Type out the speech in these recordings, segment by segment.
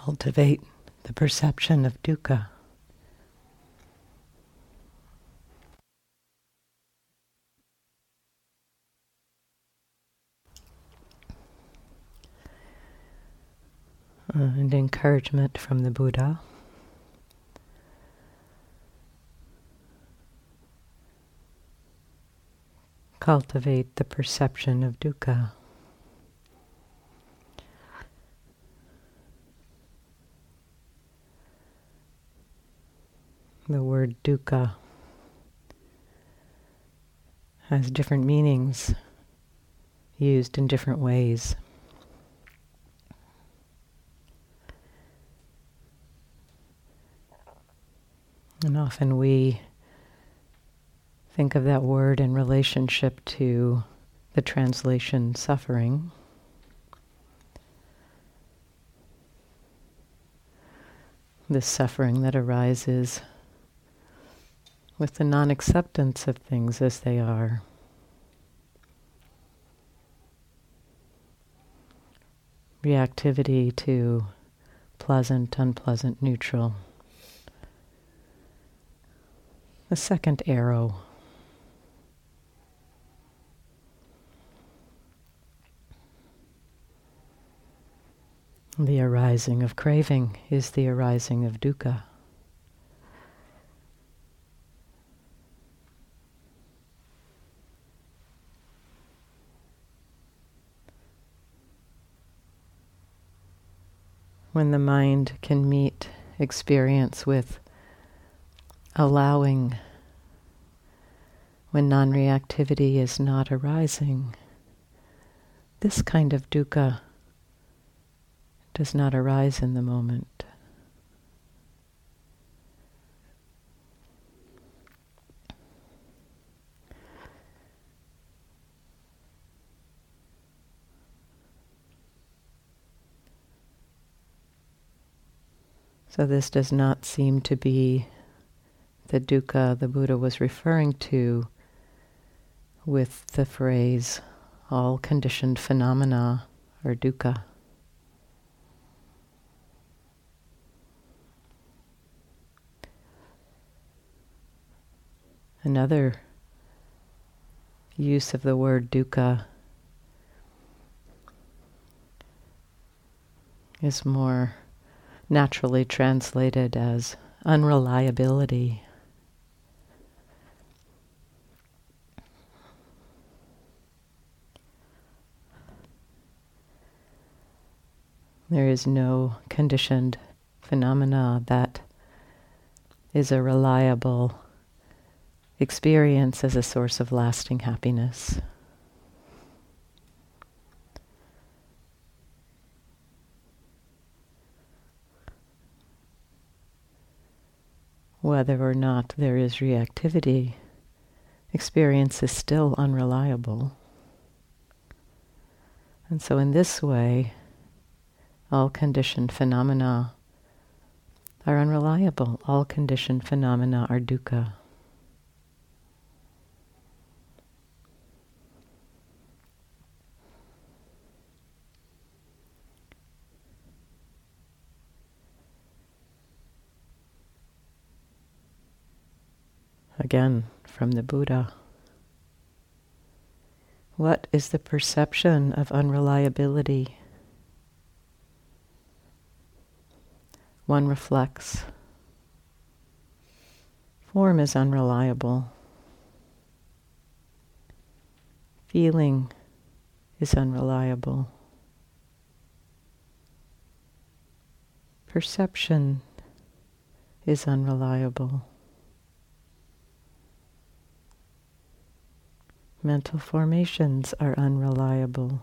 cultivate the perception of dukkha. And encouragement from the Buddha. Cultivate the perception of dukkha. The word dukkha has different meanings used in different ways. And often we think of that word in relationship to the translation suffering. This suffering that arises with the non-acceptance of things as they are. Reactivity to pleasant, unpleasant, neutral. The second arrow. The arising of craving is the arising of dukkha. When the mind can meet experience with allowing, when non-reactivity is not arising, this kind of dukkha does not arise in the moment. So this does not seem to be the dukkha the Buddha was referring to with the phrase, all conditioned phenomena are dukkha. Another use of the word dukkha is more naturally translated as unreliability. There is no conditioned phenomena that is a reliable experience as a source of lasting happiness. Whether or not there is reactivity, experience is still unreliable. And so in this way, all conditioned phenomena are unreliable. All conditioned phenomena are dukkha. Again, from the Buddha. What is the perception of unreliability? One reflects. Form is unreliable. Feeling is unreliable. Perception is unreliable. Mental formations are unreliable.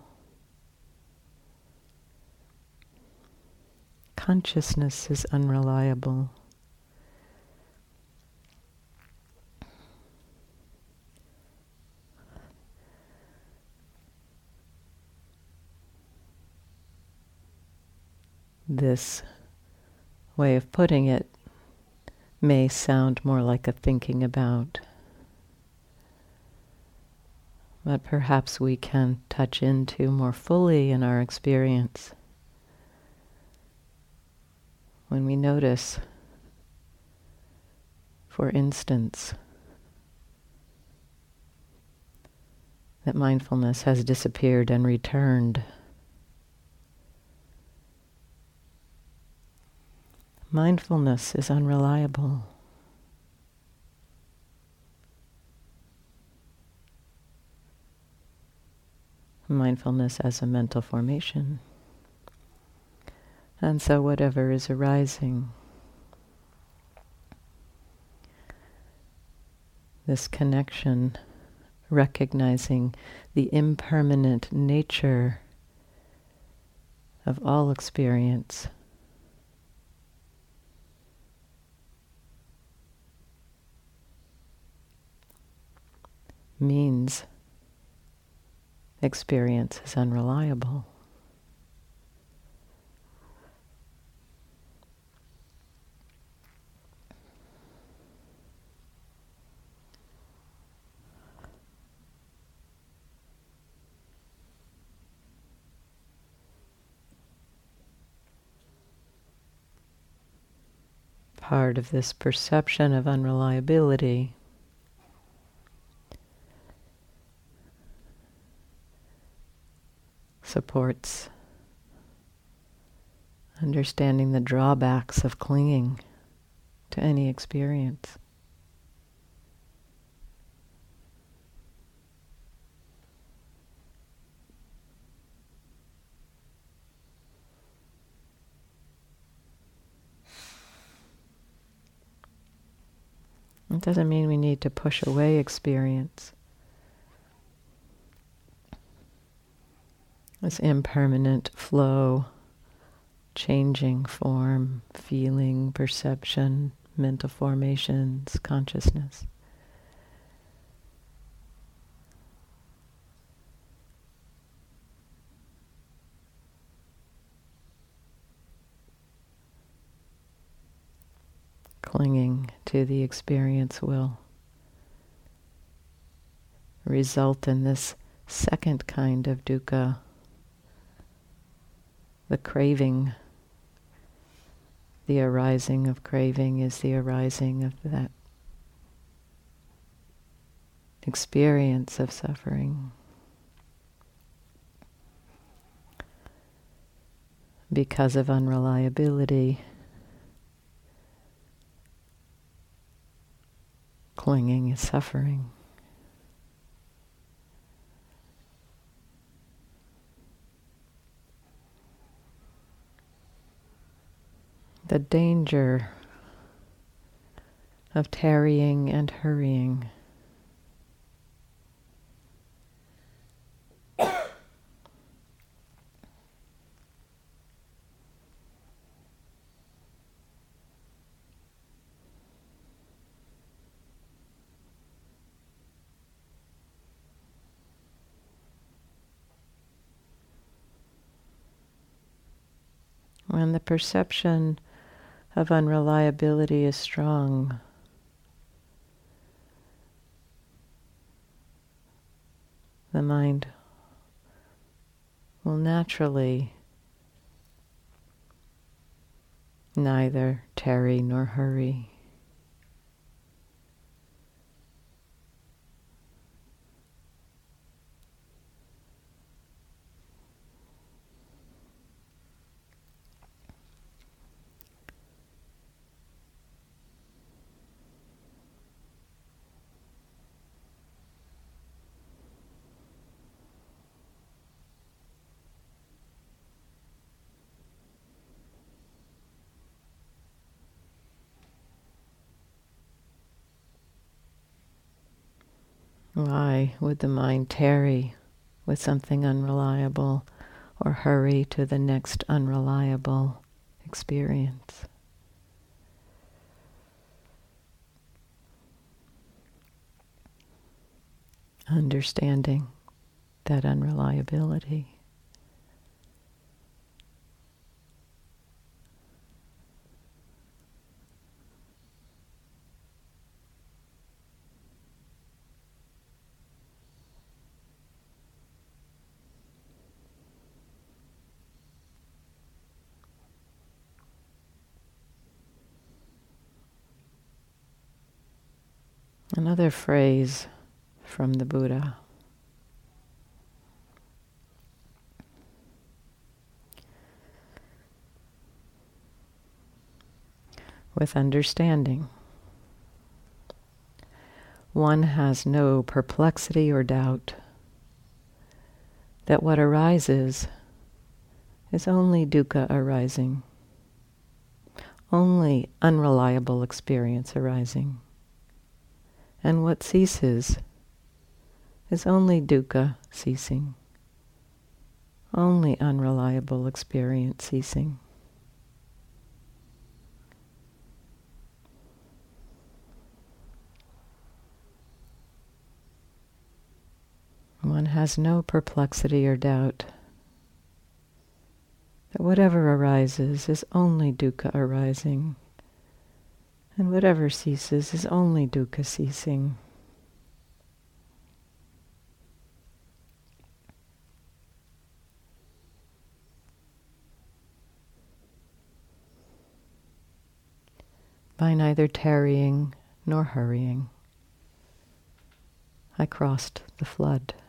Consciousness is unreliable. This way of putting it may sound more like a thinking about, but perhaps we can touch into more fully in our experience when we notice, for instance, that mindfulness has disappeared and returned, mindfulness is unreliable. Mindfulness as a mental formation. And so whatever is arising, this connection, recognizing the impermanent nature of all experience, means experience is unreliable. Part of this perception of unreliability supports understanding the drawbacks of clinging to any experience. It doesn't mean we need to push away experience. This impermanent flow, changing form, feeling, perception, mental formations, consciousness. Clinging to the experience will result in this second kind of dukkha, the craving. The arising of craving is the arising of that experience of suffering. Because of unreliability, clinging is suffering. The danger of tarrying and hurrying. When the perception of unreliability is strong, the mind will naturally neither tarry nor hurry. Why would the mind tarry with something unreliable or hurry to the next unreliable experience? Understanding that unreliability. Another phrase from the Buddha. With understanding, one has no perplexity or doubt that what arises is only dukkha arising, only unreliable experience arising, and what ceases is only dukkha ceasing, only unreliable experience ceasing. One has no perplexity or doubt that whatever arises is only dukkha arising, and whatever ceases is only dukkha ceasing. By neither tarrying nor hurrying, I crossed the flood.